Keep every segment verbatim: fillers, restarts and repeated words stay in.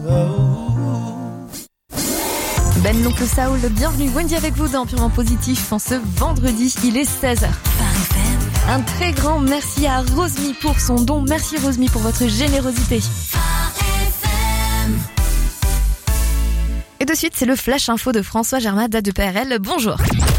Ben l'oncle Saoul, bienvenue, Wendy avec vous dans Purement Positif en ce vendredi, il est seize heures. Un très grand merci à Rosemi pour son don, merci Rosemi pour votre générosité. Et de suite, c'est le Flash Info de François Germain d'A deux P R L, bonjour.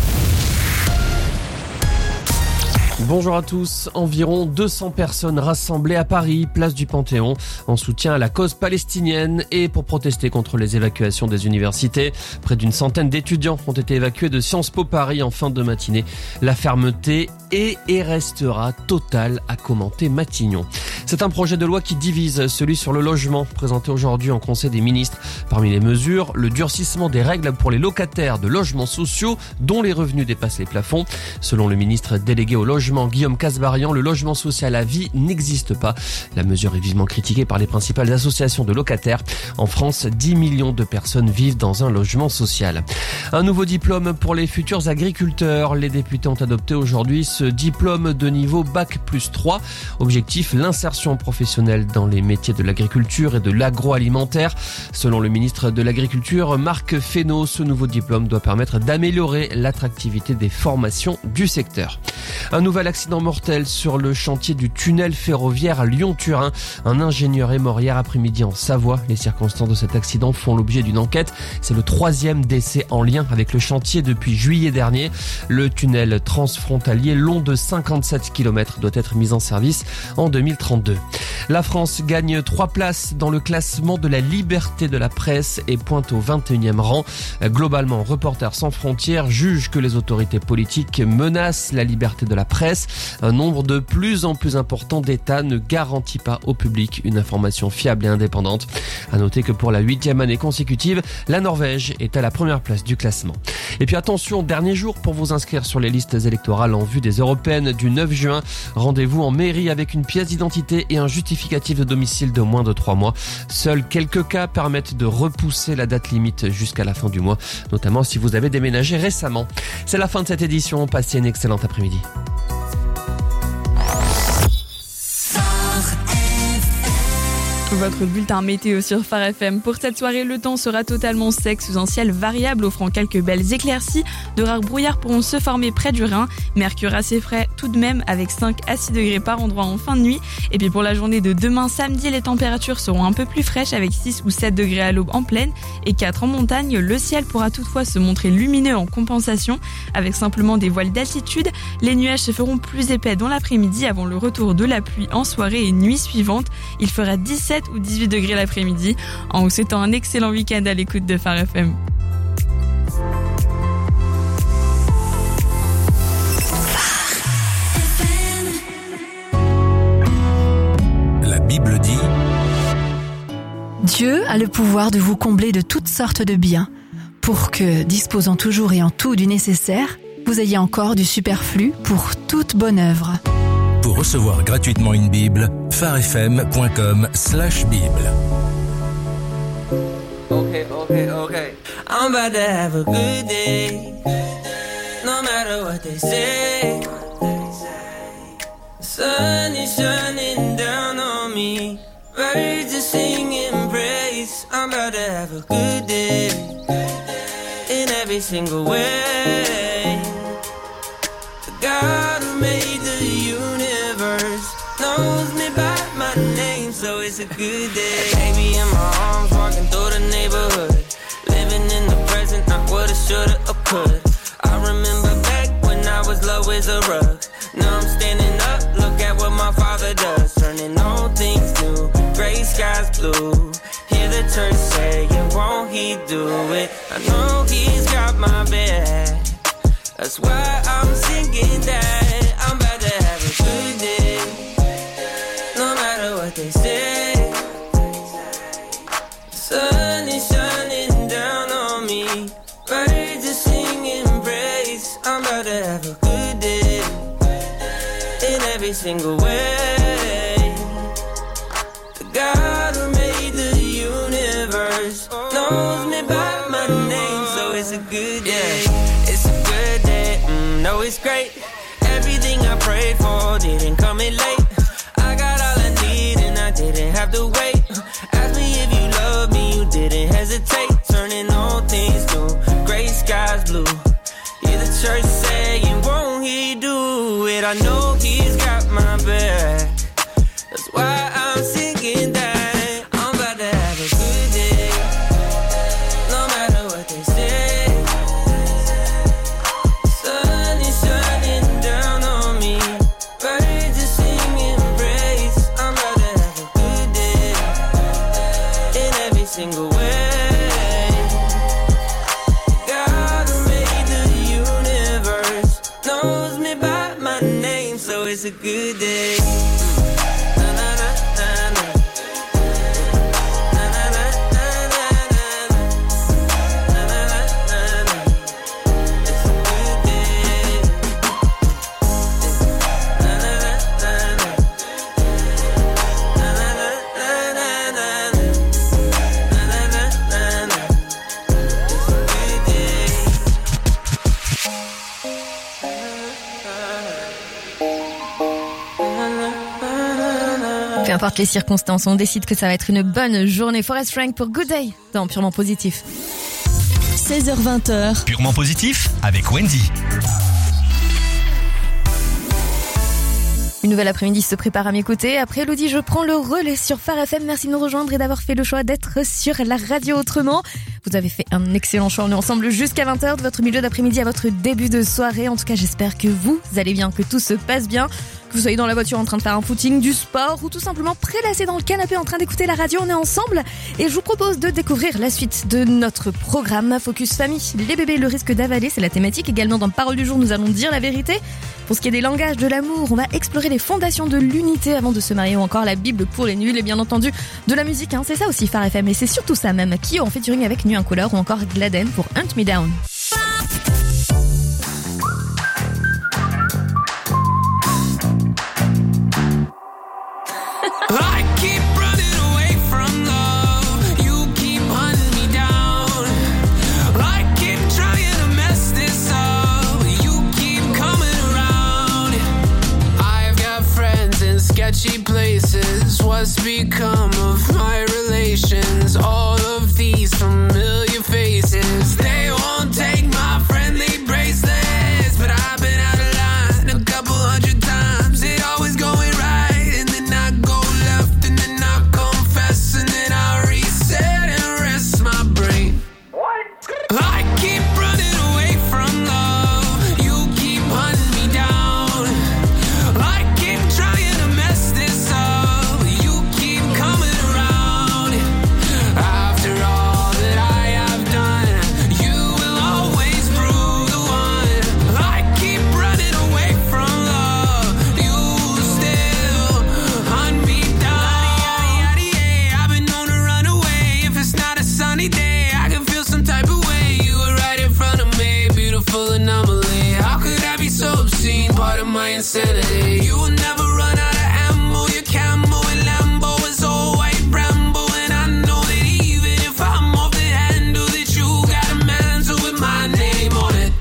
Bonjour à tous. Environ deux cents personnes rassemblées à Paris, place du Panthéon, en soutien à la cause palestinienne et pour protester contre les évacuations des universités. Près d'une centaine d'étudiants ont été évacués de Sciences Po Paris en fin de matinée. La fermeté est et restera totale, a commenté Matignon. C'est un projet de loi qui divise, celui sur le logement, présenté aujourd'hui en Conseil des ministres. Parmi les mesures, le durcissement des règles pour les locataires de logements sociaux dont les revenus dépassent les plafonds. Selon le ministre délégué au logement, Guillaume Casbarian, le logement social à vie n'existe pas. La mesure est vivement critiquée par les principales associations de locataires. En France, dix millions de personnes vivent dans un logement social. Un nouveau diplôme pour les futurs agriculteurs. Les députés ont adopté aujourd'hui ce diplôme de niveau bac plus trois. Objectif, l'insertion professionnelle dans les métiers de l'agriculture et de l'agroalimentaire. Selon le ministre de l'Agriculture, Marc Fesneau, ce nouveau diplôme doit permettre d'améliorer l'attractivité des formations du secteur. Un nouvel accident mortel sur le chantier du tunnel ferroviaire Lyon-Turin. Un ingénieur est mort hier après-midi en Savoie. Les circonstances de cet accident font l'objet d'une enquête. C'est le troisième décès en lien avec le chantier depuis juillet dernier. Le tunnel transfrontalier long de cinquante-sept kilomètres doit être mis en service en deux mille trente-deux. La France gagne trois places dans le classement de la liberté de la presse et pointe au vingt et unième rang. Globalement, Reporters sans frontières juge que les autorités politiques menacent la liberté de la presse. Un nombre de plus en plus important d'États ne garantit pas au public une information fiable et indépendante. À noter que pour la huitième année consécutive, la Norvège est à la première place du classement. Et puis attention, dernier jour pour vous inscrire sur les listes électorales en vue des européennes du neuf juin. Rendez-vous en mairie avec une pièce d'identité et un justificatif de domicile de moins de trois mois. Seuls quelques cas permettent de repousser la date limite jusqu'à la fin du mois, notamment si vous avez déménagé récemment. C'est la fin de cette édition. Passez une excellente après-midi. Votre bulletin météo sur Phare F M. Pour cette soirée, le temps sera totalement sec sous un ciel variable, offrant quelques belles éclaircies. De rares brouillards pourront se former près du Rhin. Mercure assez frais tout de même, avec cinq à six degrés par endroit en fin de nuit. Et puis pour la journée de demain samedi, les températures seront un peu plus fraîches, avec six ou sept degrés à l'aube en plaine et quatre en montagne. Le ciel pourra toutefois se montrer lumineux en compensation, avec simplement des voiles d'altitude. Les nuages se feront plus épais dans l'après-midi avant le retour de la pluie en soirée et nuit suivante. Il fera dix-sept ou dix-huit degrés l'après-midi. En vous souhaitant un excellent week-end à l'écoute de Phare F M. La Bible dit: Dieu a le pouvoir de vous combler de toutes sortes de biens, pour que, disposant toujours et en tout du nécessaire, vous ayez encore du superflu pour toute bonne œuvre. Pour recevoir gratuitement une Bible, pharefm.com slash Bible. Okay, okay, okay. I'm about to have a good day. No matter what they say. The sun is shining down on me. Birds are singing praise. I'm about to have a good day. In every single way. The God who made the universe knows me by my name, so it's a good day. Baby in my arms, walking through the neighborhood, living in the present, not what I shoulda or could. I remember back when I was low as a rug. Now I'm standing up, look at what my father does, turning all things new, gray skies blue. Hear the church say, yeah, won't he do it? I know he's got my back. That's why I'm singing that. I'm about to have a good day. No matter what they say. The sun is shining down on me. Birds are singing praise. I'm about to have a good day. In every single way. The God who made the universe knows me by my name, so it's a good day. It's a good day, mm, no it's great. Everything I prayed for didn't come in late. I got all I need and I didn't have to wait. Ask me if you love me, you single way. God who made the universe knows me by my name, so it's a good day. Peu importe les circonstances, on décide que ça va être une bonne journée. Forest Frank pour Good Day dans Purement Positif. seize heures vingt. Purement Positif avec Wendy. Une nouvelle après-midi se prépare à mes côtés. Après Elodie, je prends le relais sur Phare F M. Merci de nous rejoindre et d'avoir fait le choix d'être sur la radio autrement. Vous avez fait un excellent choix. On est ensemble jusqu'à vingt heures de votre milieu d'après-midi à votre début de soirée. En tout cas, j'espère que vous allez bien, que tout se passe bien. Que vous soyez dans la voiture en train de faire un footing, du sport ou tout simplement prélassé dans le canapé en train d'écouter la radio, on est ensemble et je vous propose de découvrir la suite de notre programme Focus Famille. Les bébés, le risque d'avaler, c'est la thématique. Également dans Parole du jour, nous allons dire la vérité. Pour ce qui est des langages de l'amour, on va explorer les fondations de l'unité avant de se marier ou encore la Bible pour les nuls et bien entendu de la musique. Hein. C'est ça aussi Phare F M et c'est surtout ça même. Kyo en featuring avec Nuit en couleur ou encore Gladden pour Hunt Me Down. I keep running away from love. You keep hunting me down. I keep trying to mess this up. You keep coming around. I've got friends in sketchy places. What's become of my relations? All of these familiar faces. They won't take my friendly bracelets. But I've been out of line a couple hundred times. It always going right, and then I go left, and then I confess, and then I reset and rest my brain. What? I keep running away from love. You keep hunting me down. I keep trying to mess this up. You keep coming around. After all that I have done, you will always prove the one. I keep running away from love. You still hunt me down. I've been known to run away if it's not a sunny day. I can feel some type of way. You were right in front of me, beautiful anomaly. How could I be so obscene? Part of my insanity. You will never run out of ammo. Your camo and Lambo is all white Rambo, and I know that even if I'm off the handle, that you got a mantle with my name on it.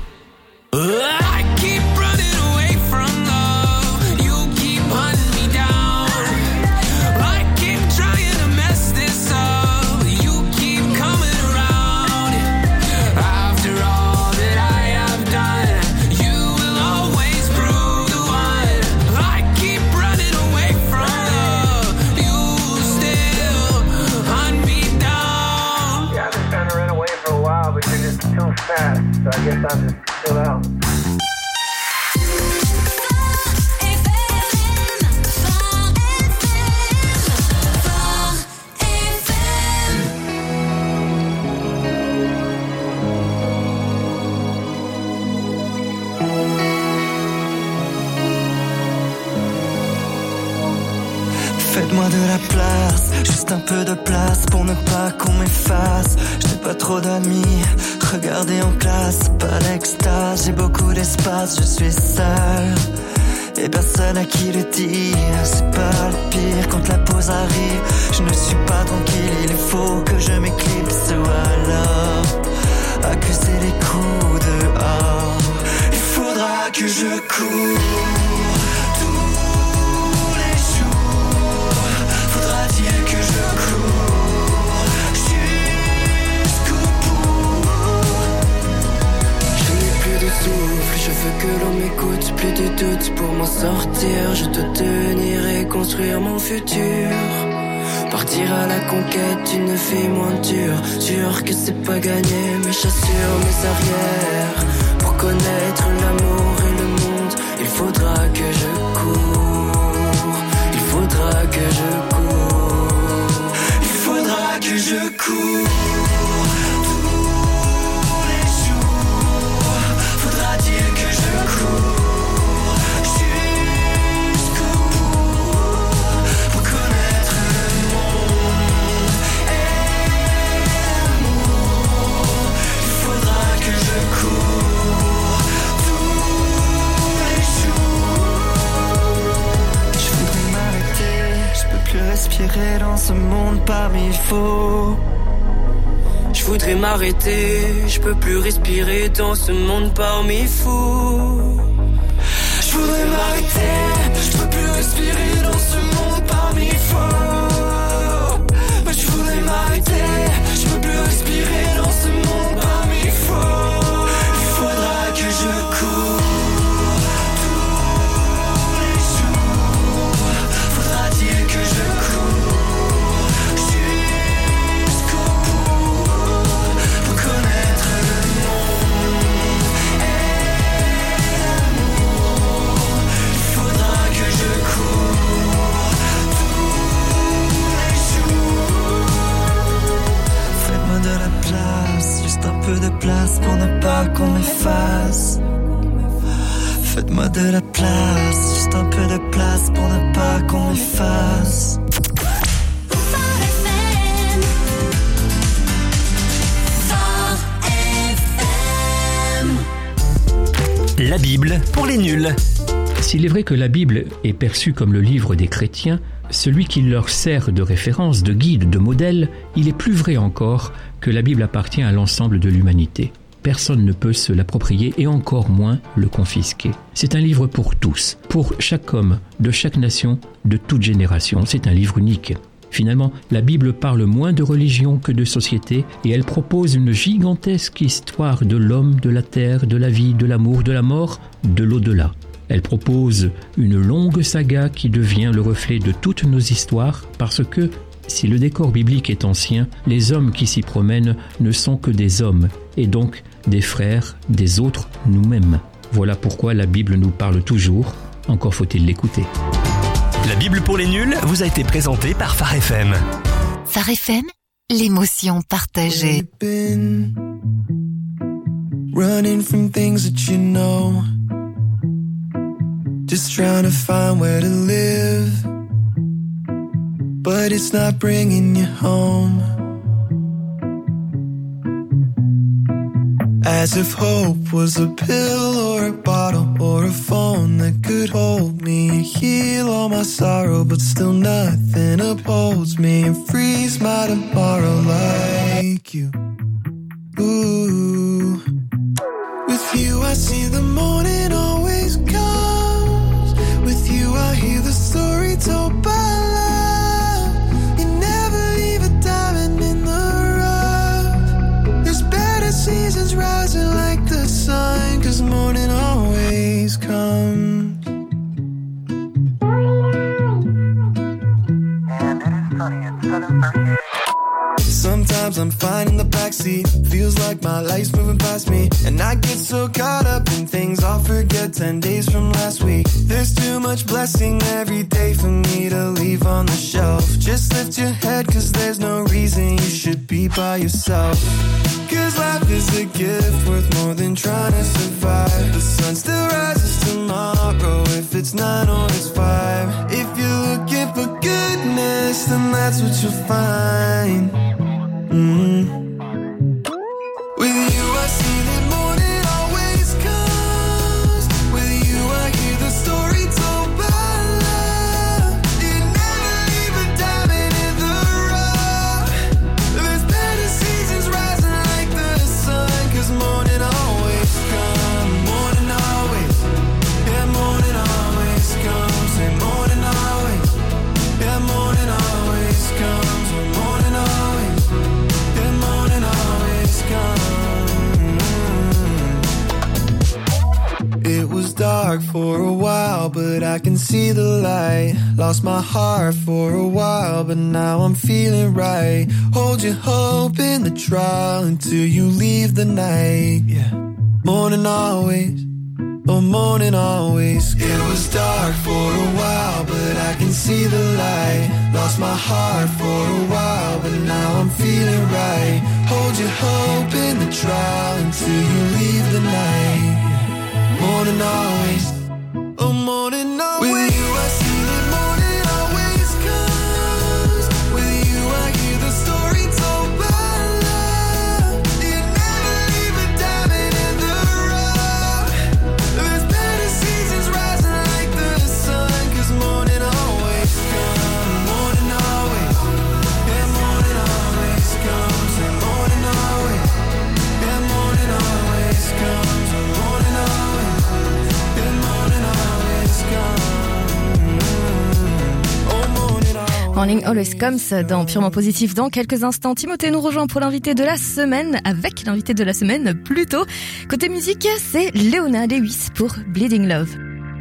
I keep running away from love. You keep hunting me down. I keep trying to mess this up. You keep coming around. After all that I have done, you will always prove the one. I keep running away from love. You still hunt me down. Yeah, I've been trying to run away for a while, but you're just too fast, so I guess I'll just chill out. Faites-moi de la place, juste un peu de place pour ne pas qu'on m'efface. Je n'ai pas trop d'amis, regardez en classe, pas l'extase. J'ai beaucoup d'espace, je suis seul et personne à qui le dire. C'est pas le pire quand la pause arrive. Je ne suis pas tranquille, il faut que je m'éclipse ou alors accuser les coups dehors. Il faudra que je cours. Je veux que l'on m'écoute, plus de doute pour m'en sortir. Je dois tenir et construire mon futur. Partir à la conquête d'une vie moins dure. Sûr que c'est pas gagné, mes chassures, mes arrières. Pour connaître l'amour et le monde, il faudra que je cours. Il faudra que je cours. Il faudra que je cours tous les jours. Faudra-t-il que je cours jusqu'au bout pour connaître le monde et l'amour. Il faudra que je cours tous les jours. Je voudrais m'arrêter, je peux plus respirer dans ce monde parmi faux. Je voudrais m'arrêter, je peux plus respirer dans ce monde parmi fous. Je voudrais m'arrêter, je peux plus respirer dans ce monde parmi faux. Mais je voudrais m'arrêter, je peux plus respirer dans ce monde parmi faux. Il faudra que je cours tous les jours. Faudra-t-il que je cours jusqu'au bout pour connaître le monde et l'amour. Il faudra que je cours tous les jours. Faites-moi de la place, juste un peu de place pour ne pas qu'on m'efface. Faites-moi de la place, juste un peu de place pour ne pas qu'on m'efface. La Bible pour les nuls. S'il est vrai que la Bible est perçue comme le livre des chrétiens, celui qui leur sert de référence, de guide, de modèle, il est plus vrai encore que la Bible appartient à l'ensemble de l'humanité. Personne ne peut se l'approprier et encore moins le confisquer. C'est un livre pour tous, pour chaque homme, de chaque nation, de toute génération. C'est un livre unique. Finalement, la Bible parle moins de religion que de société et elle propose une gigantesque histoire de l'homme, de la terre, de la vie, de l'amour, de la mort, de l'au-delà. Elle propose une longue saga qui devient le reflet de toutes nos histoires parce que, si le décor biblique est ancien, les hommes qui s'y promènent ne sont que des hommes et donc des frères des autres nous-mêmes. Voilà pourquoi la Bible nous parle toujours, encore faut-il l'écouter. La Bible pour les nuls vous a été présentée par Phare F M. Phare F M, l'émotion partagée. Running from things that you know, just trying to find where to live, but it's not bringing you home. As if hope was a pill or a bottle or a phone that could hold me and heal all my sorrow, but still nothing upholds me and frees my tomorrow like you. Ooh. With you I see the morning always comes. With you I hear the story told by love. You never leave a diamond in the rough. There's better seasons rising like the sun, 'cause morning always comes. And it is sunny at seven thirty. Sometimes I'm fine in the backseat, feels like my life's moving past me, and I get so caught up in things I'll forget ten days from last week. There's too much blessing every day for me to leave on the shelf. Just lift your head, 'cause there's no reason you should be by yourself. 'Cause life is a gift worth more than trying to survive. The sun still rises tomorrow, if it's nine or it's five. If you're looking for goodness, then that's what you'll find. Mm-hmm. With you I see the morning always comes. With you I hear the story told by love. You never leave a diamond in the rough. There's better seasons rising like the sun, 'cause morning always comes. Morning always, yeah, morning always comes. And morning always, yeah, morning always comes. Morning always, yeah, morning always comes. It was dark for a while, but I can see the light. Lost my heart for a while, but now I'm feeling right. Hold your hope in the trial until you leave the night. Yeah, morning always, or morning always. It was dark for a while, but I can see the light. Lost my heart for a while, but now I'm feeling right. Hold your hope in the trial until you leave the night. Morning always, oh morning always. With you I see that morning always comes. With you I hear the story told by love. You never leave a diamond in the rough. There's better seasons rising like the sun. Cause morning always comes. Morning always, yeah, morning always comes. And morning always, yeah, morning always comes. And morning always, yeah, morning always comes. Oh, morning always. Morning Always Comes dans Purement Positif. Dans quelques instants, Timothée nous rejoint pour l'invité de la semaine, avec l'invité de la semaine plutôt. Côté musique, c'est Leona Lewis pour Bleeding Love.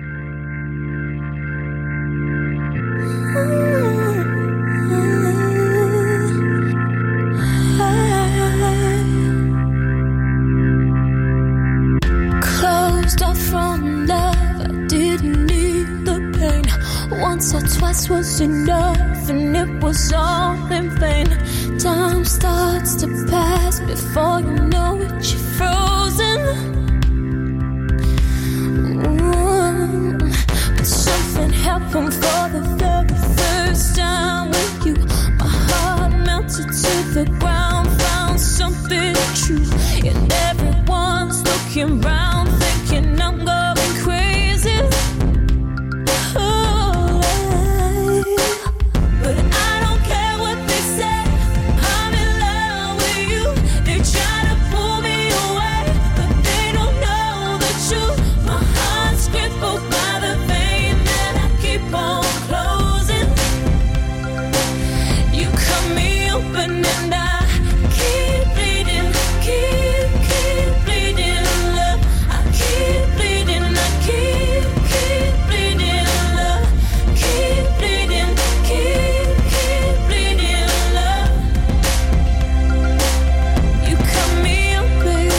Closed off from love, I didn't need the pain. Once or twice was enough, and it was all in vain. Time starts to pass before you know it, you're frozen. Mm. But something happened for the very first time with you. My heart melted to the ground, found something true. And everyone's looking round, thinking I'm going crazy. Oh, but I don't care what they say. I'm in love with you. They try to pull me away, but they don't know the truth. My heart's crippled by the vein that I keep on closing. You cut me open and I keep bleeding, keep, keep bleeding, love. I keep bleeding, I keep, keep bleeding, love. Keep bleeding, keep, keep bleeding, love. You cut me open.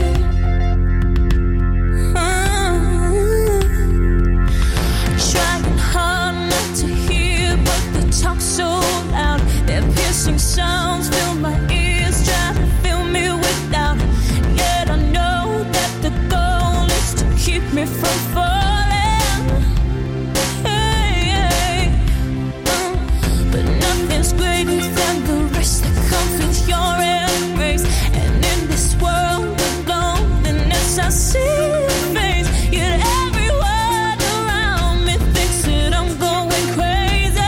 Trying hard not to hear, but the talk's so loud. Their piercing sounds fill my ears, try to fill me with doubt. Yet I know that the goal is to keep me from falling. Hey, hey. Mm. But nothing's greater than the rest that comes with your embrace. And in this world of loneliness, I see your face. Yet every word around me thinks that I'm going crazy.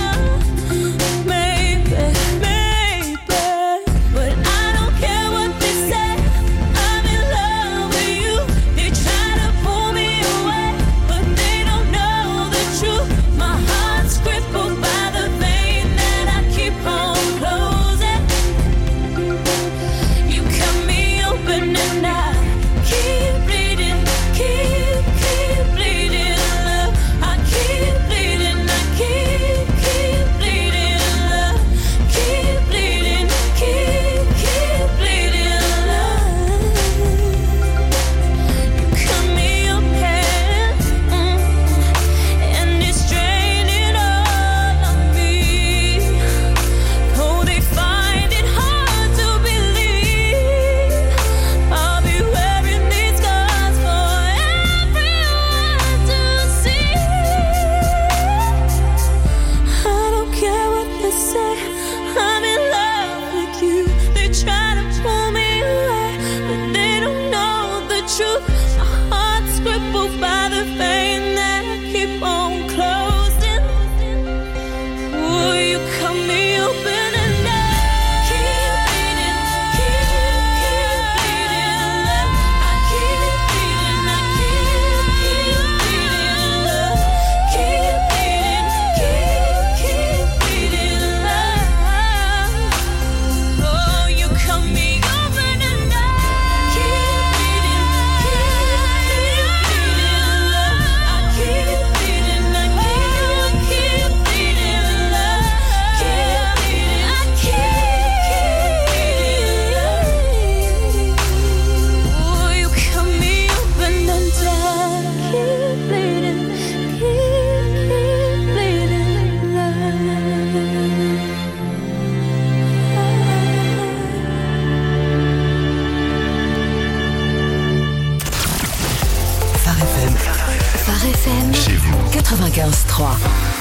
Maybe, maybe, but I don't care what they say. I'm in love with you. They try to pull me away, but they don't know the truth. My heart's crippled by the vein that I keep on closing. You cut me open and I keep bleeding, keep, keep bleeding, love. I keep bleeding, I keep, keep bleeding, love. Keep bleeding, keep, keep bleeding, love. You cut me open, mm, and it's draining all of me. Oh, they find it hard to believe I'll be wearing these scars for everyone to see. I don't care what they say. I'm in love with you. They try to pull me away, but they don't know the truth. My heart's crippled by the vein that I keep on closing. Will you cut me open and I keep bleeding, keep, keep bleeding, love. I keep bleeding, I keep, keep bleeding, love. Keep bleeding, keep, keep bleeding, love. Oh, you cut me open. quatre-vingt-quinze trois.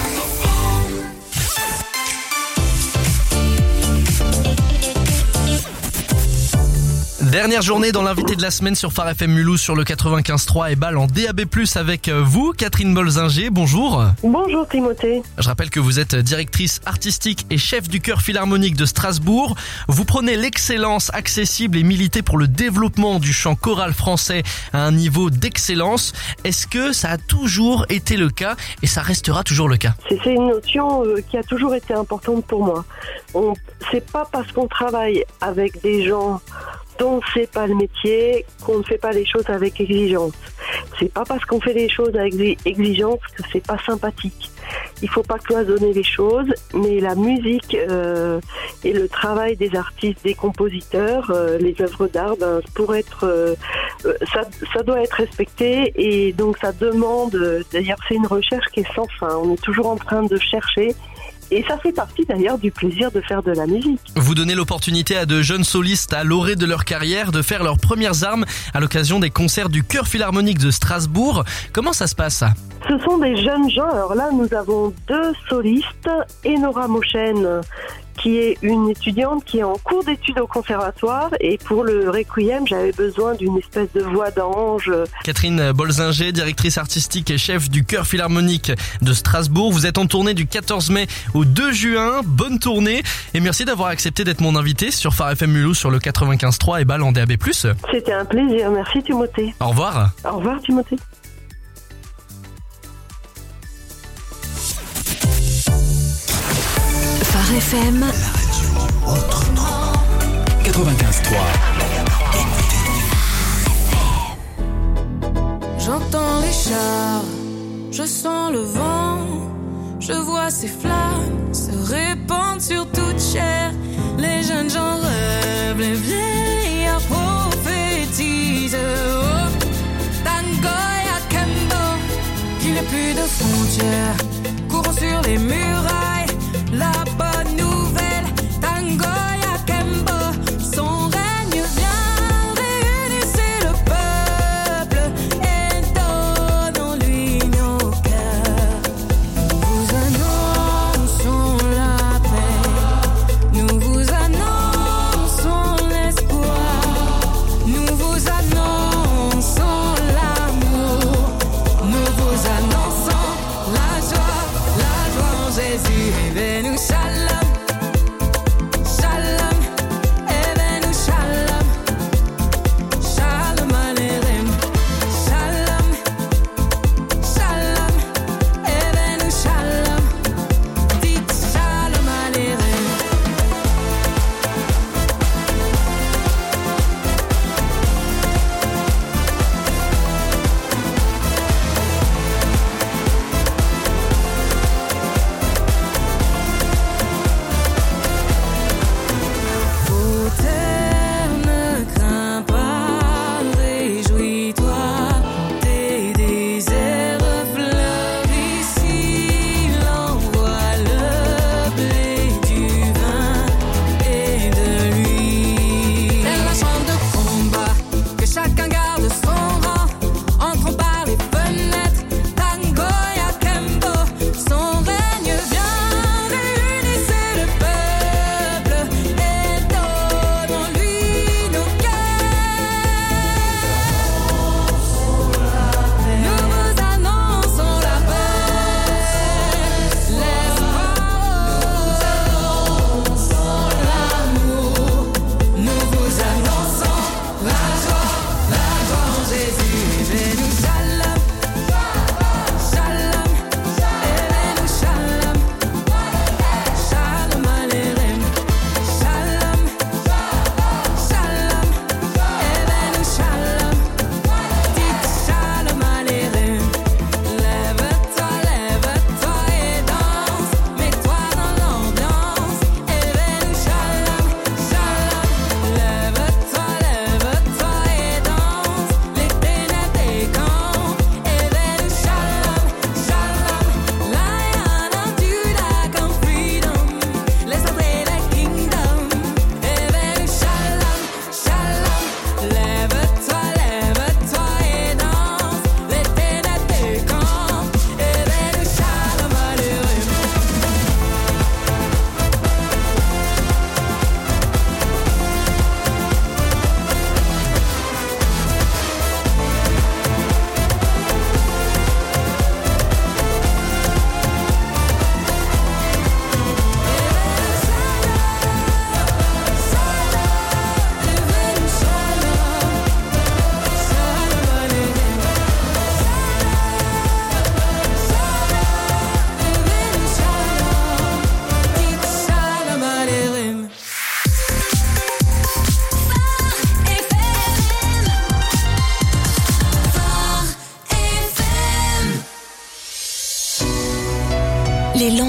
Dernière journée dans l'invité de la semaine sur Phare F M Mulhouse sur le quatre-vingt-quinze trois et Bâle en D A B plus, avec vous, Catherine Bolzinger. Bonjour. Bonjour Timothée. Je rappelle que vous êtes directrice artistique et chef du chœur philharmonique de Strasbourg. Vous prenez l'excellence accessible et militez pour le développement du chant choral français à un niveau d'excellence. Est-ce que ça a toujours été le cas et ça restera toujours le cas? C'est une notion qui a toujours été importante pour moi. On, c'est pas parce qu'on travaille avec des gens dont c'est pas le métier qu'on ne fait pas les choses avec exigence. C'est pas parce qu'on fait les choses avec exigence que c'est pas sympathique. Il faut pas cloisonner les choses, mais la musique euh, et le travail des artistes, des compositeurs, euh, les œuvres d'art, ben, pour être, euh, ça, ça doit être respecté, et donc ça demande. D'ailleurs, c'est une recherche qui est sans fin. On est toujours en train de chercher. Et ça fait partie d'ailleurs du plaisir de faire de la musique. Vous donnez l'opportunité à de jeunes solistes à l'orée de leur carrière de faire leurs premières armes à l'occasion des concerts du chœur philharmonique de Strasbourg. Comment ça se passe ça? Ce sont des jeunes gens. Alors là, nous avons deux solistes, Enora Mochen, qui est une étudiante qui est en cours d'études au conservatoire, et pour le Requiem, j'avais besoin d'une espèce de voix d'ange. Catherine Bolzinger, directrice artistique et chef du chœur philharmonique de Strasbourg. Vous êtes en tournée du quatorze mai au deux juin. Bonne tournée et merci d'avoir accepté d'être mon invité sur Phare F M Mulhouse sur le quatre-vingt-quinze trois et Bâle en D A B plus. C'était un plaisir. Merci Timothée. Au revoir. Au revoir Timothée. Phare F M, la radio autrement. quatre-vingt-quinze trois. J'entends les chars, je sens le vent, je vois ces flammes se répandre sur toute chair. Les jeunes gens rêvent, les vieillards prophétisent. Oh, Tangoya Kembo, qu'il n'y a plus de frontières, courons sur les murailles. La bonne nouvelle, Tangoya Kembo, son règne vient, réunissez le peuple et donnons-lui nos cœurs. Nous vous annonçons la paix, nous vous annonçons l'espoir, nous vous annonçons l'amour, nous vous annonçons la joie, la joie en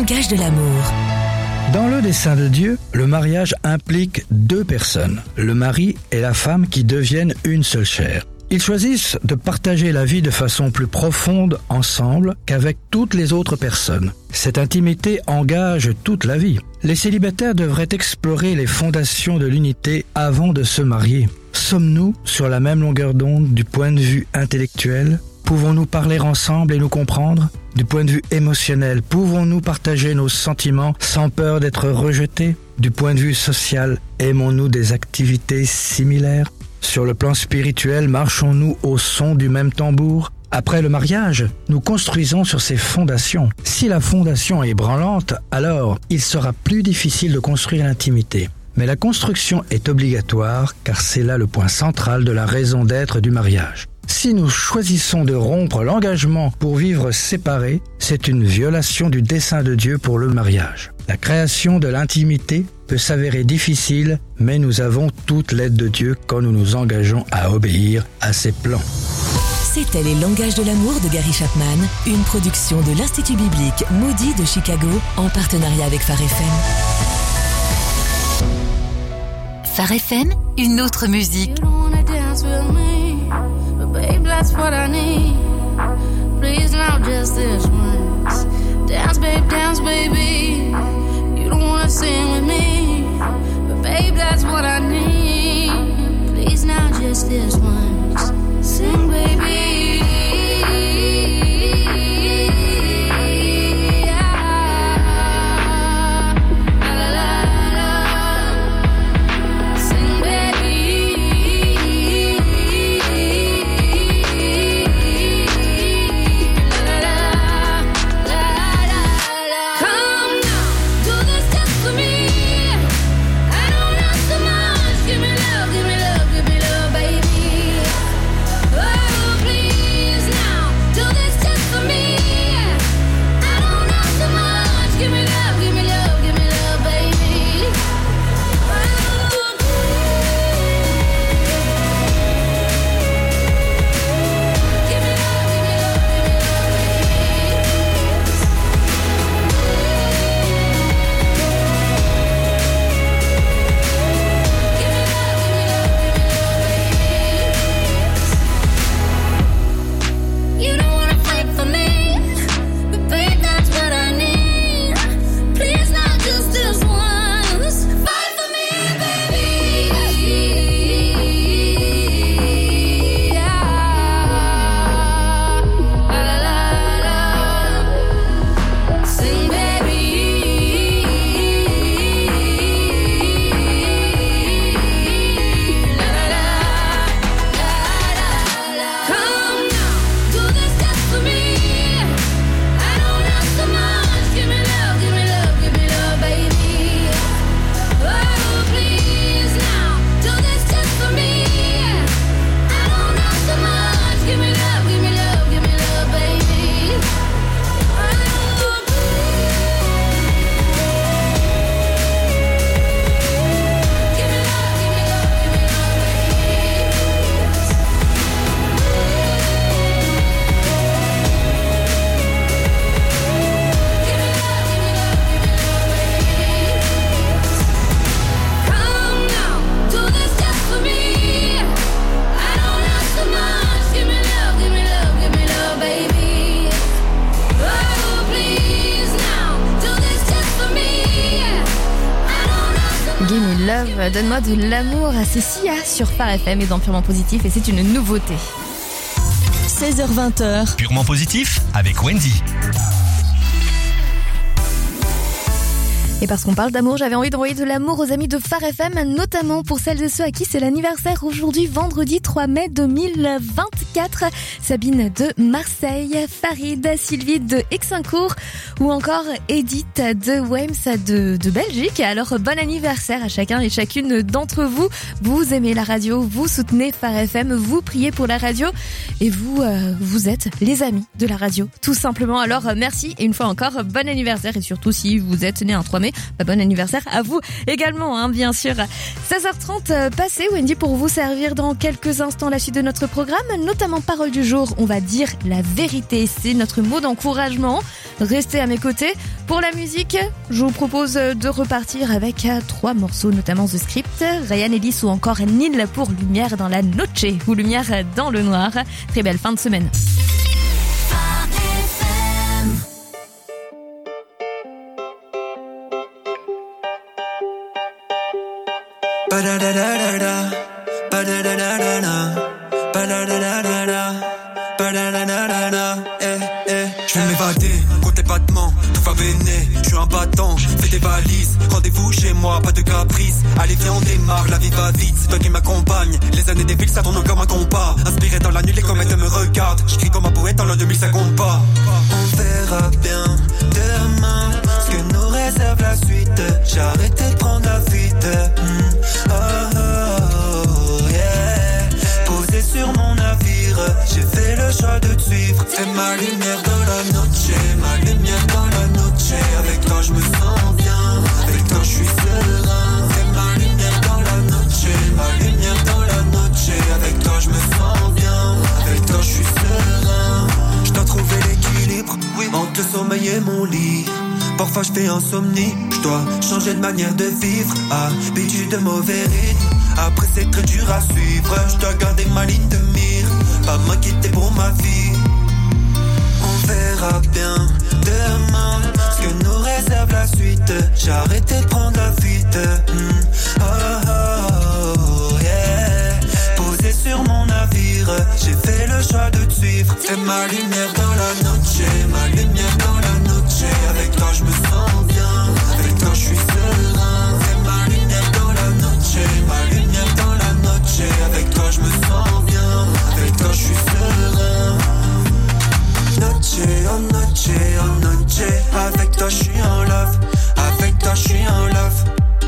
langage de l'amour. Dans le dessein de Dieu, le mariage implique deux personnes, le mari et la femme qui deviennent une seule chair. Ils choisissent de partager la vie de façon plus profonde ensemble qu'avec toutes les autres personnes. Cette intimité engage toute la vie. Les célibataires devraient explorer les fondations de l'unité avant de se marier. Sommes-nous sur la même longueur d'onde du point de vue intellectuel ? Pouvons-nous parler ensemble et nous comprendre ? Du point de vue émotionnel, pouvons-nous partager nos sentiments sans peur d'être rejetés ? Du point de vue social, aimons-nous des activités similaires ? Sur le plan spirituel, marchons-nous au son du même tambour ? Après le mariage, nous construisons sur ces fondations. Si la fondation est ébranlante, alors il sera plus difficile de construire l'intimité. Mais la construction est obligatoire car c'est là le point central de la raison d'être du mariage. Si nous choisissons de rompre l'engagement pour vivre séparés, c'est une violation du dessein de Dieu pour le mariage. La création de l'intimité peut s'avérer difficile, mais nous avons toute l'aide de Dieu quand nous nous engageons à obéir à ses plans. C'était Les langages de l'amour de Gary Chapman, une production de l'Institut biblique Moody de Chicago en partenariat avec Phare F M. Phare F M, une autre musique. Babe, that's what I need. Please, now just this once. Dance, babe, dance, baby. You don't wanna sing with me, but babe, that's what I need. Please, now just this once. Sing, baby. Love, donne-moi de l'amour, c'est Sia sur Phare F M et dans Purement Positif et c'est une nouveauté. seize heures vingt. Purement Positif avec Wendy. Et parce qu'on parle d'amour, j'avais envie d'envoyer de l'amour aux amis de Phare F M, notamment pour celles et ceux à qui c'est l'anniversaire aujourd'hui, vendredi trois mai deux mille vingt-quatre. Sabine de Marseille, Farid, Sylvie de Exincourt ou encore Edith de Wems de, de Belgique. Alors bon anniversaire à chacun et chacune d'entre vous. Vous aimez la radio, vous soutenez Phare F M, vous priez pour la radio et vous, euh, vous êtes les amis de la radio, tout simplement. Alors merci et une fois encore, bon anniversaire et surtout si vous êtes né un trois mai, Bah, bon anniversaire à vous également, hein, bien sûr. seize heures trente euh, passé, Wendy, pour vous servir dans quelques instants la suite de notre programme, notamment parole du jour. On va dire la vérité, c'est notre mot d'encouragement. Restez à mes côtés. Pour la musique, je vous propose de repartir avec trois morceaux, notamment The Script, Ryan Ellis ou encore Nil pour Lumière dans la Noche ou Lumière dans le Noir. Très belle fin de semaine. Ba-da-da-da-da-da, ba-da-da-da-da-da, ba-da-da-da-da-da, ba-da-da-da-da-da, eh, eh. Je vais m'évader, compte les battements, tout va béné, je suis un battant, fais des valises, rendez-vous chez moi, pas de caprice, allez viens on démarre, la vie va vite, c'est toi qui m'accompagne, les années défilent, ça tourne comme un combat, inspiré dans la nuit, les comètes me regardent, j'écris comme un poète en l'an deux mille, ça compte pas. On verra bien demain, ce que nous réserve la suite, j'ai arrêté de prendre la fuite, mm. Oh, oh, oh, yeah. Posé sur mon navire, j'ai fait le choix de te suivre. Fais ma lumière dans la noche, ma lumière dans la noche. Avec toi je me sens bien, avec toi je suis serein. Fais ma lumière dans la noche, ma lumière dans la noche. Avec toi je me sens bien, avec toi je suis serein. Je dois trouver l'équilibre, oui, entre le sommeil et mon lit. Parfois je fais insomnie, je dois changer de manière de vivre. Habitude de mauvais rythme, après c'est très dur à suivre. Je dois garder ma ligne de mire, pas m'inquiéter pour ma vie. On verra bien demain, ce que nous réserve la suite. J'ai arrêté de prendre la fuite, mm. Oh, oh, oh, yeah. Posé sur mon navire, j'ai fait le choix de te suivre. Fais ma lumière dans la noche, ma lumière dans la noche. Avec toi je me sens bien, avec toi je suis serein. Fais ma lumière dans la noche, ma lumière dans la noche. Avec toi je me sens bien, avec toi je suis serein. Noche, oh noche, oh noche. Avec toi je suis en love, avec toi je suis en love.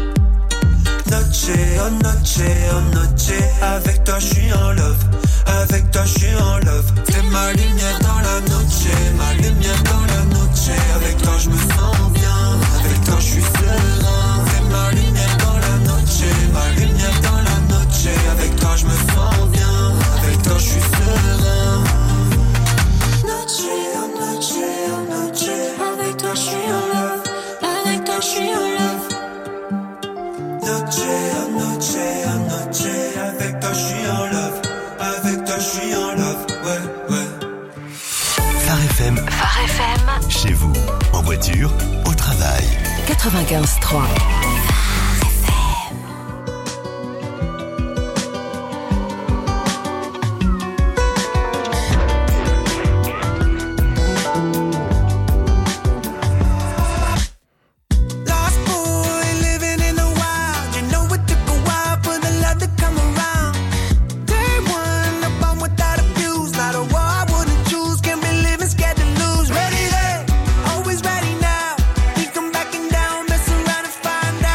Noche, oh noche, oh noche. Avec toi je suis en love, avec toi je suis en love. Fais ma lumière dans la noche, ma lumière dans la noche. Avec toi je me sens bien, avec toi je suis serein. Fais ma lumière dans la noche, ma lumière dans la noche. Avec toi je me sens bien, avec toi je suis serein. Noche, oh noche, oh noche. Avec toi je suis en love, avec toi je suis en love. Noche, oh noche, oh noche. Avec toi je suis en love, avec toi je suis en love, ouais, ouais. Phare F M. Phare F M. Chez vous, en voiture, au travail. quatre-vingt-quinze trois. Always ready now. We come backing down, mess around and find out.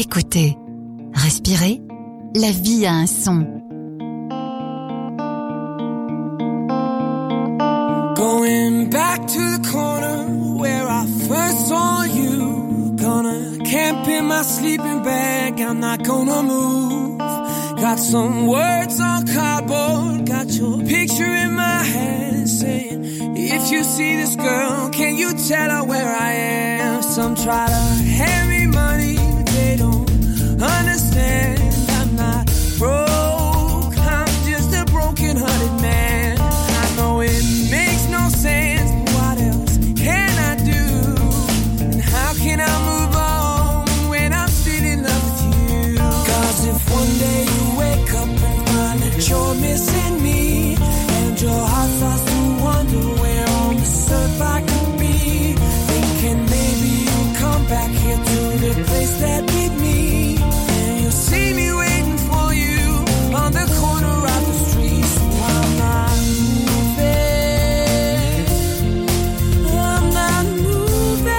Écoutez, respirez, la vie a un son. Going back to the corner where I first saw you. Gonna camp in my sleeping bag, I'm not gonna move. Got some words on cardboard, got your picture in my hand saying, if you see this girl, can you tell her where I am? Some try to hand me money, but they don't understand. I'm not broke, I'm just a broken-hearted man. I know it makes no sense, but what else can I do? And how can I move on when I'm still in love with you? Cause if one day you wake up and find that you're missing me, and your heart starts to wonder where on this earth I could be, thinking maybe you'll come back here to the place that beat me, and you'll see me waiting for you on the corner of the street. So I'm not moving, I'm not moving.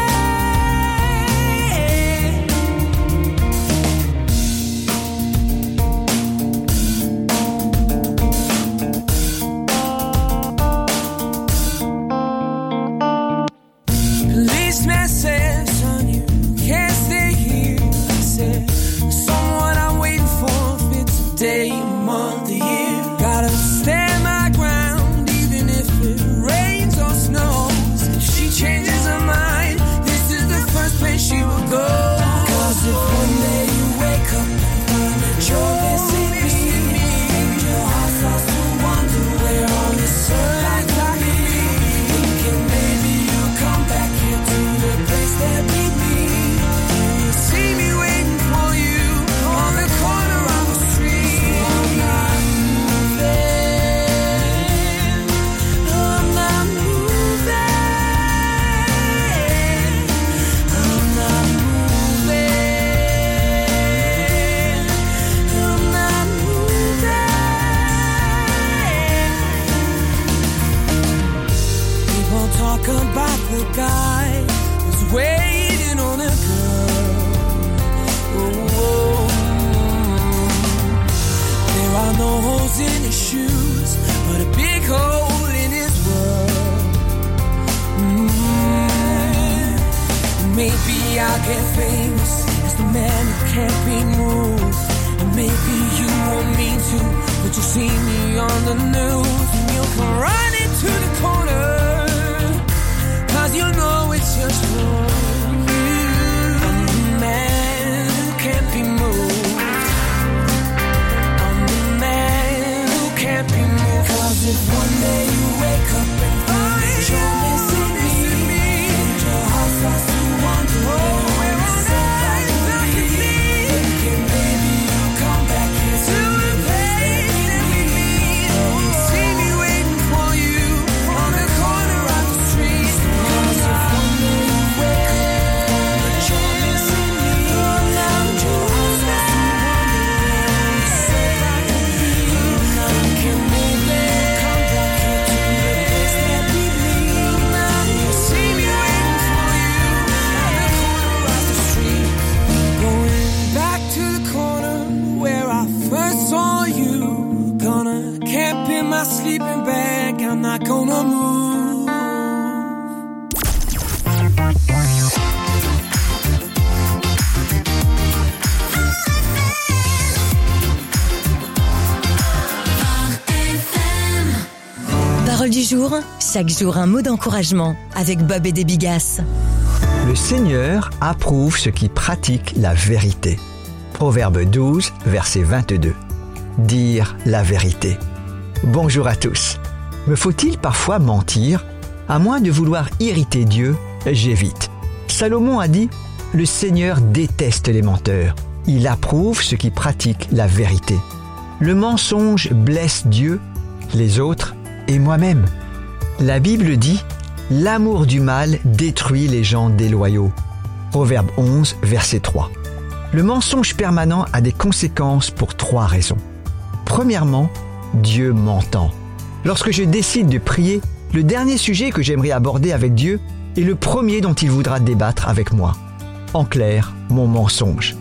Policeman said, son, you can't stay here. I said, someone I'm waiting for, if it's a day, a month, a year. Gotta stand my ground, even if it rains or snows. If she changes her mind, this is the first place she will go. Cause if one day you wake up and find that you're missing me, and your heart starts to wonder where all this earth I could be, thinking maybe you'll come back here to the place that beat me, and you'll see me waiting for you on the corner of the street. I'm not moving, I'm not moving, I'm not moving, I'm not moving. People talk about the guy who's waiting on a girl. Oh, there are no holes in his shoes, but a big hole in his world. Mm. Maybe I'll get famous as the man who can't be moved, and maybe you won't mean to, but you'll see me on the news, and you'll come running to the corner, cause you know it's just for you. I'm the man who can't be moved, I'm the man who can't be moved. Cause if one day you wake up and find that you're missing me, and your heart starts to wonder where on earth I could be, thinking maybe you'll come back here to the place that we meet, you'll see me waiting for you on the corner of the street. Cause if one day you wake up and you're missing me, and your heart starts to wonder where on earth I could be, thinking maybe you'll come back here to the place that we meet, you'll see me waiting for you on the corner of the street. Going back to the corner where I first saw you. Gonna camp in my sleeping bag, I'm not gonna move. Parole du jour, chaque jour un mot d'encouragement avec Bob et des Bigasses. Le Seigneur approuve ceux qui pratiquent la vérité. Proverbe douze, verset vingt-deux. Dire la vérité. Bonjour à tous. Me faut-il parfois mentir? À moins de vouloir irriter Dieu, j'évite. Salomon a dit « Le Seigneur déteste les menteurs. Il approuve ceux qui pratiquent la vérité. » Le mensonge blesse Dieu, les autres et moi-même. La Bible dit « L'amour du mal détruit les gens déloyaux. » Proverbe onze, verset trois. Le mensonge permanent a des conséquences pour trois raisons. Premièrement, Dieu m'entend. Lorsque je décide de prier, le dernier sujet que j'aimerais aborder avec Dieu est le premier dont il voudra débattre avec moi. En clair, mon mensonge.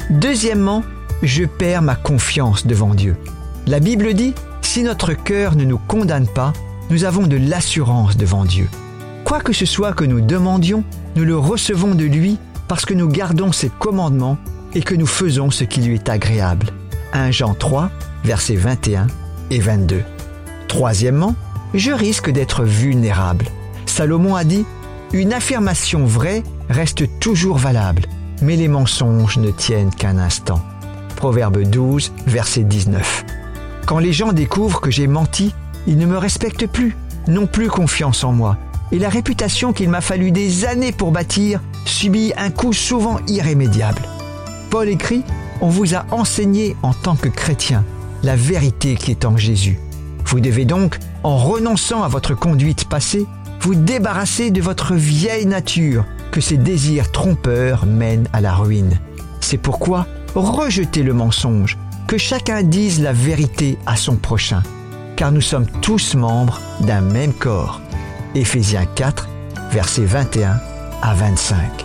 Deuxièmement, je perds ma confiance devant Dieu. La Bible dit, si notre cœur ne nous condamne pas, nous avons de l'assurance devant Dieu. Quoi que ce soit que nous demandions, nous le recevons de lui parce que nous gardons ses commandements et que nous faisons ce qui lui est agréable. premier Jean trois, versets vingt et un et vingt-deux. Troisièmement, je risque d'être vulnérable. Salomon a dit, une affirmation vraie reste toujours valable, mais les mensonges ne tiennent qu'un instant. Proverbe douze, verset dix-neuf. Quand les gens découvrent que j'ai menti, ils ne me respectent plus, n'ont plus confiance en moi, et la réputation qu'il m'a fallu des années pour bâtir subit un coup souvent irrémédiable. Paul écrit, on vous a enseigné en tant que chrétien la vérité qui est en Jésus. Vous devez donc, en renonçant à votre conduite passée, vous débarrasser de votre vieille nature que ces désirs trompeurs mènent à la ruine. C'est pourquoi rejetez le mensonge, que chacun dise la vérité à son prochain, car nous sommes tous membres d'un même corps. Éphésiens quatre, versets vingt et un à vingt-cinq.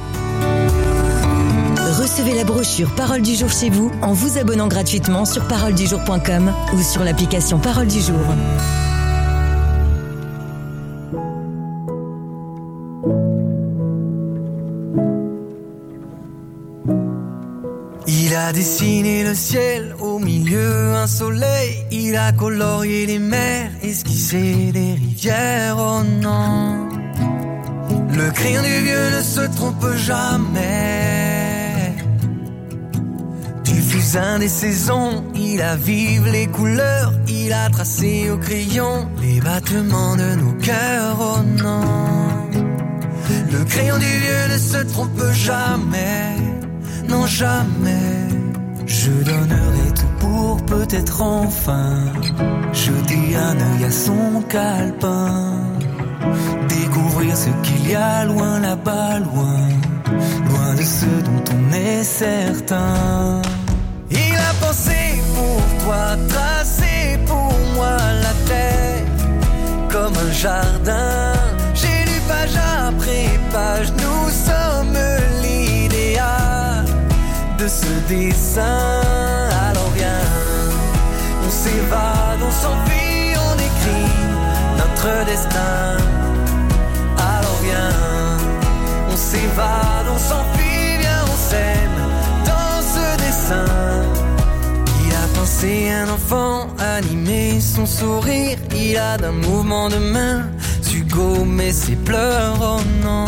Recevez la brochure Parole du jour chez vous en vous abonnant gratuitement sur parole du jour point com ou sur l'application Parole du jour. Il a dessiné le ciel, au milieu un soleil. Il a colorié les mers, esquissé des rivières, oh non. Le crayon du vieux ne se trompe jamais. Du fusain des saisons, il a vive les couleurs. Il a tracé au crayon les battements de nos cœurs, oh non. Le crayon du vieux ne se trompe jamais, non jamais. Je donnerai tout pour peut-être enfin jeter un œil à son calepin, découvrir ce qu'il y a loin là-bas, loin, loin de ce dont on est certain. Il a pensé pour toi, tracé pour moi la terre comme un jardin. J'ai lu page après page, nous sommes l'idéal de ce dessin. Alors viens, on s'évade, on s'enfuit, on écrit notre destin. Alors viens, on s'évade, on s'enfuit, viens, on s'aime dans ce dessin. Il a pensé un enfant, animé son sourire. Il a d'un mouvement de main su gommer ses pleurs, oh non.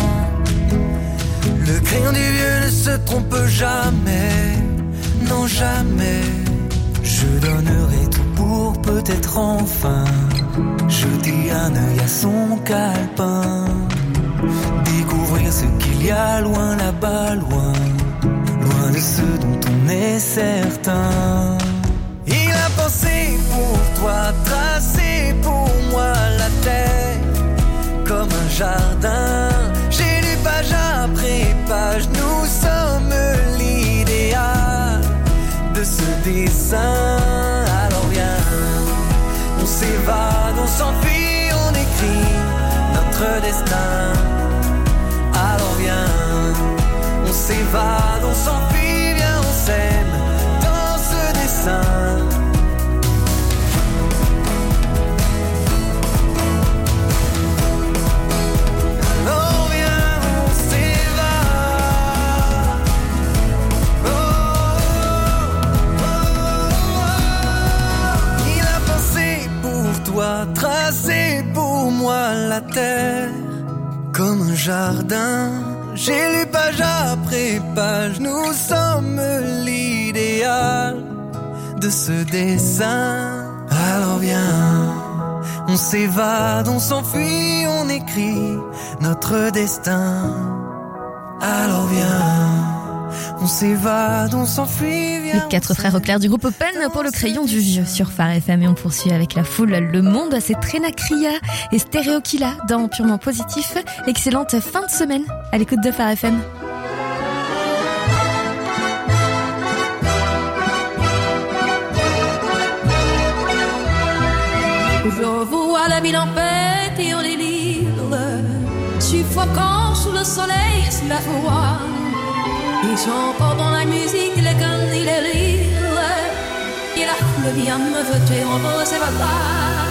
Le crayon du vieux ne se trompe jamais, non jamais. Je donnerai tout pour peut-être enfin jeter un œil à son calepin, découvrir ce qu'il y a loin là-bas, loin, loin de ce dont on est certain. Il a pensé pour toi, tracé pour moi la terre comme un jardin. J'ai lu page après page, nous sommes l'idéal de ce dessin. Alors viens, on s'évade, on s'enfuit, on écrit notre destin. Alors viens, on s'évade, on s'enfuit, viens, on s'aime dans ce dessin. Tracé pour moi la terre comme un jardin. J'ai lu page après page, nous sommes l'idéal de ce dessin. Alors viens, on s'évade, on s'enfuit, on écrit notre destin. Alors viens, on s'évade, on s'enfuit. Les quatre frères au clair du groupe Open pour le crayon du vieux sur Phare F M. Et on poursuit avec la foule Le Monde. C'est Trena Cria et Stéréo Killa dans Purement Positif. Excellente fin de semaine à l'écoute de Phare F M. Je vois la ville en fête et en délire, suffoquant sous le soleil, sous la voix. Ils sont encore dans la musique, les guns, il est libre. Il a le bien me veut tuer en beau, c'est pas grave.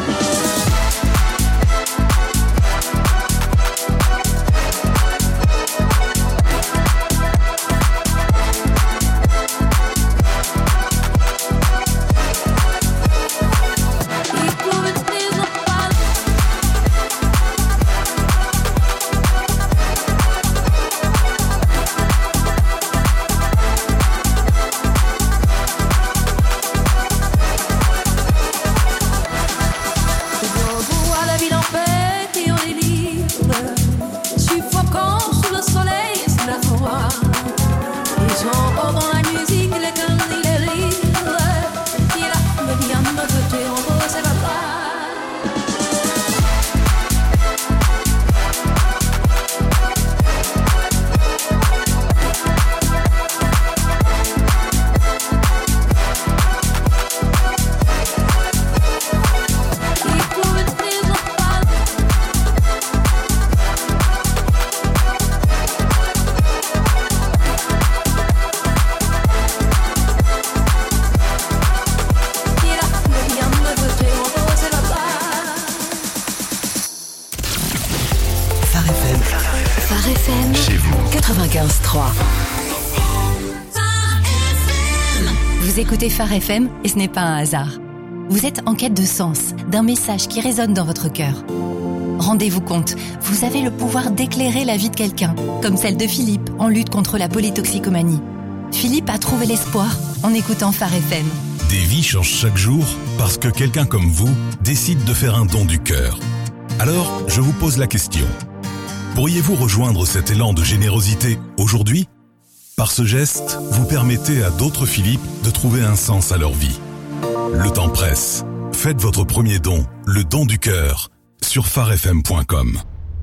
Vous écoutez Phare F M et ce n'est pas un hasard. Vous êtes en quête de sens, d'un message qui résonne dans votre cœur. Rendez-vous compte, vous avez le pouvoir d'éclairer la vie de quelqu'un, comme celle de Philippe en lutte contre la polytoxicomanie. Philippe a trouvé l'espoir en écoutant Phare F M. Des vies changent chaque jour parce que quelqu'un comme vous décide de faire un don du cœur. Alors, je vous pose la question. Pourriez-vous rejoindre cet élan de générosité aujourd'hui ? Par ce geste, vous permettez à d'autres Philippe de trouver un sens à leur vie. Le temps presse. Faites votre premier don, le don du cœur, sur phare f m point com.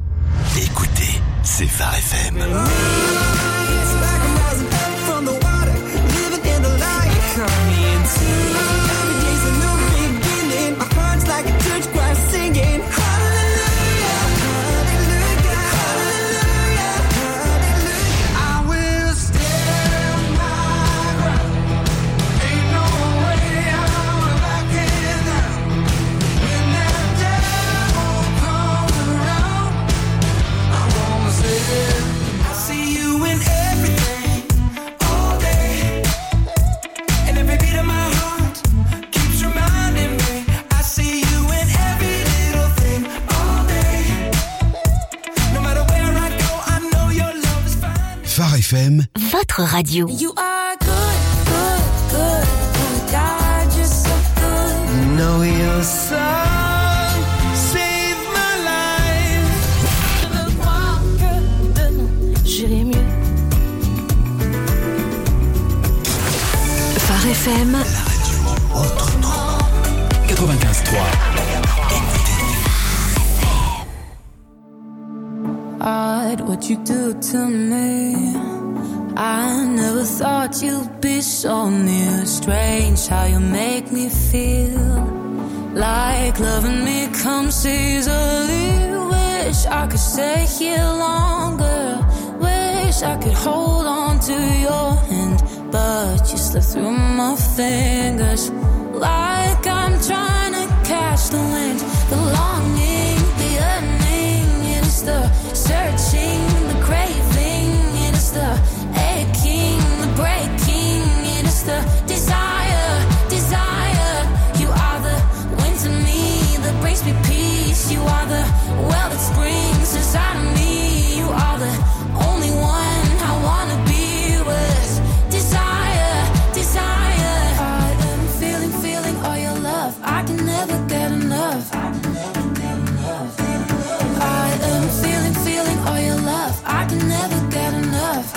Écoutez, c'est Phare F M. Phare F M, votre radio. You are good, good, good, good God, you're so good. You know your song saved my life. Je veux croire que demain j'irai mieux. Phare F M, La radio autrement. quatre-vingt-quinze trois. Odd what you do to me. I never thought you'd be so near. Strange how you make me feel like loving me comes easily. Wish I could stay here longer. Wish I could hold on to your hand, but you slip through my fingers like I'm trying to catch the wind. The longing, the yearning, it is the searching, the craving, it is the aching, the breaking, it is the desire, desire. You are the wind to me that brings me peace. You are the well that springs inside of me. You are the only one I wanna be with. Desire, desire. I am feeling, feeling all your love. I can never get enough. I am feeling, feeling all your love. I can never get enough.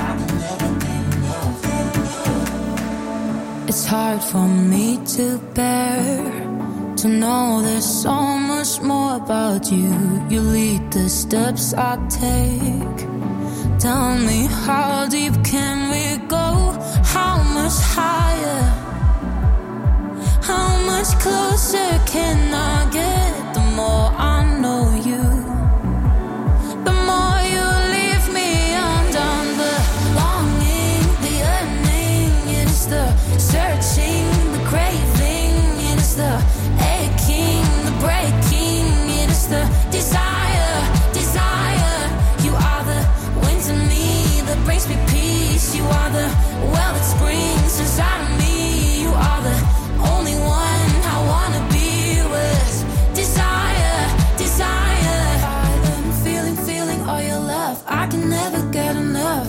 It's hard for me to bear, to know there's so much more about you. You lead the steps I take. Tell me, how deep can we go? How much higher? How much closer can I get? The more I know you, the more you leave me undone. The longing, the aching, the breaking. It is the desire, desire. You are the wind to me that brings me peace. You are the well that springs inside of me. You are the only one I wanna be with. Desire, desire. I am feeling, feeling all your love. I can never get enough.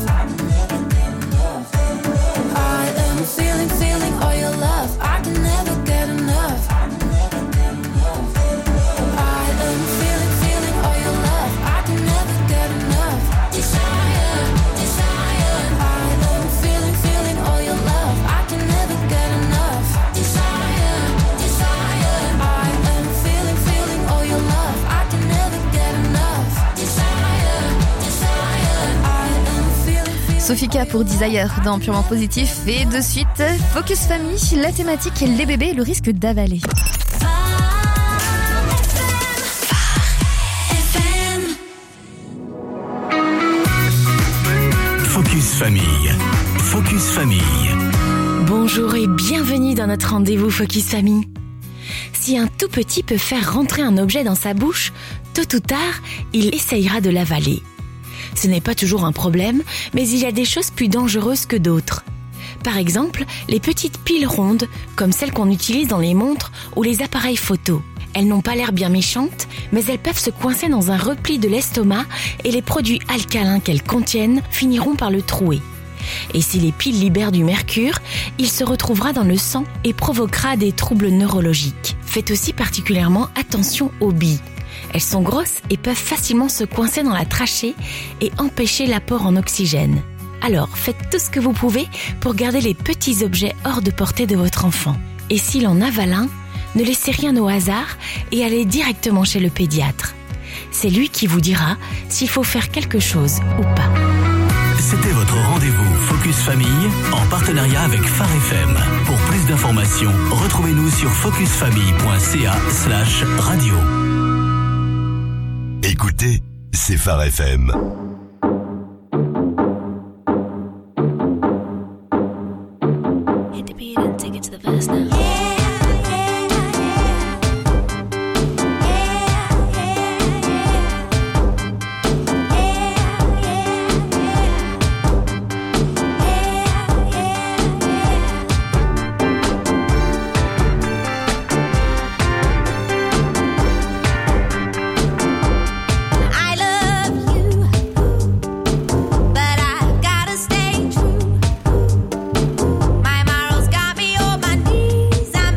I am feeling, feeling all your love. I can never get enough. I am feeling, feeling all your love. I can never get enough. Desire, desire. I am feeling, feeling all your love. I can never get enough. Desire, desire. I am feeling, feeling all your love. I can never get enough. Desire, desire. I am feeling, feeling. Sophika pour Desire dans Purement Positif. Et de suite, Focus Famille, la thématique les bébés, le risque d'avaler. Focus Famille. Focus Famille. Bonjour et bienvenue dans notre rendez-vous Focus Famille. Si un tout petit peut faire rentrer un objet dans sa bouche, tôt ou tard, il essayera de l'avaler. Ce n'est pas toujours un problème, mais il y a des choses plus dangereuses que d'autres. Par exemple, les petites piles rondes, comme celles qu'on utilise dans les montres ou les appareils photo. Elles n'ont pas l'air bien méchantes, mais elles peuvent se coincer dans un repli de l'estomac et les produits alcalins qu'elles contiennent finiront par le trouer. Et si les piles libèrent du mercure, il se retrouvera dans le sang et provoquera des troubles neurologiques. Faites aussi particulièrement attention aux billes. Elles sont grosses et peuvent facilement se coincer dans la trachée et empêcher l'apport en oxygène. Alors, faites tout ce que vous pouvez pour garder les petits objets hors de portée de votre enfant. Et s'il en avale un, ne laissez rien au hasard et allez directement chez le pédiatre. C'est lui qui vous dira s'il faut faire quelque chose ou pas. C'était votre rendez-vous Focus Famille en partenariat avec Phare F M. Pour plus d'informations, retrouvez-nous sur focusfamille.ca slash radio. Écoutez, c'est Phare F M. Hit the beat and take it to the verse now. My morals got me on my knees.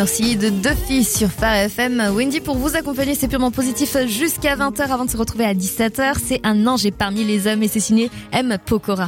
Mercy de Duffy sur Phare F M. Wendy pour vous accompagner, c'est purement positif jusqu'à vingt heures avant de se retrouver à dix-sept heures. C'est Un ange est parmi les hommes et c'est signé M. Pokora.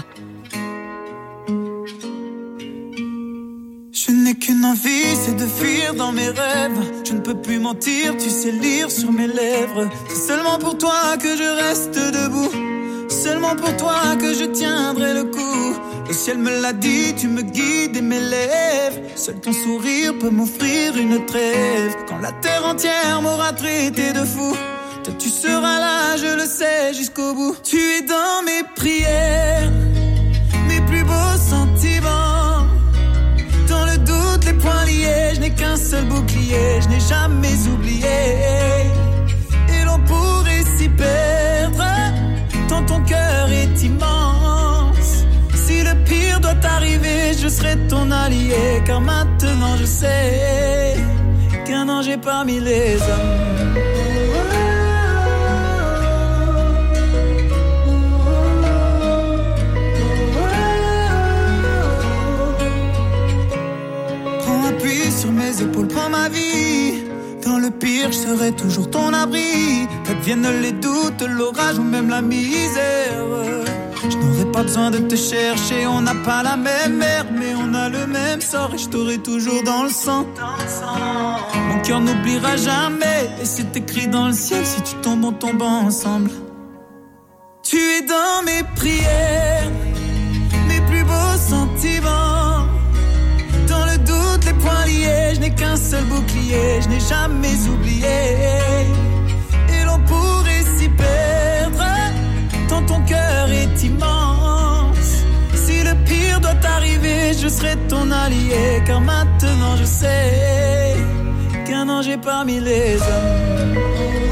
Je n'ai qu'une envie, c'est de fuir dans mes rêves. Je ne peux plus mentir, tu sais lire sur mes lèvres. C'est seulement pour toi que je reste debout. Seulement pour toi que je tiendrai le coup. Le ciel me l'a dit, tu me guides et m'élèves. Seul ton sourire peut m'offrir une trêve. Quand la terre entière m'aura traité de fou, toi tu seras là, je le sais, jusqu'au bout. Tu es dans mes prières, mes plus beaux sentiments. Dans le doute, les poings liés, je n'ai qu'un seul bouclier. Je n'ai jamais oublié. Et l'on pourrait s'y perdre, tant ton cœur est immense. Si le pire doit arriver, je serai ton allié. Car maintenant je sais qu'un ange est parmi les hommes. Prends appui sur mes épaules, prends ma vie. Dans le pire, je serai toujours ton abri. Qu'adviennent les doutes, l'orage ou même la misère. Je n'aurai pas besoin de te chercher, on n'a pas la même mère, mais on a le même sort et je t'aurai toujours dans le sang. Mon cœur n'oubliera jamais, et c'est écrit dans le ciel, si tu tombes, on tombe ensemble. Tu es dans mes prières, mes plus beaux sentiments. Dans le doute, les poings liés, je n'ai qu'un seul bouclier, je n'ai jamais oublié. Et l'on pourrait s'y perdre, tant ton cœur est immense. Si le pire doit arriver, je serai ton allié. Car maintenant je sais qu'un ange est parmi les hommes.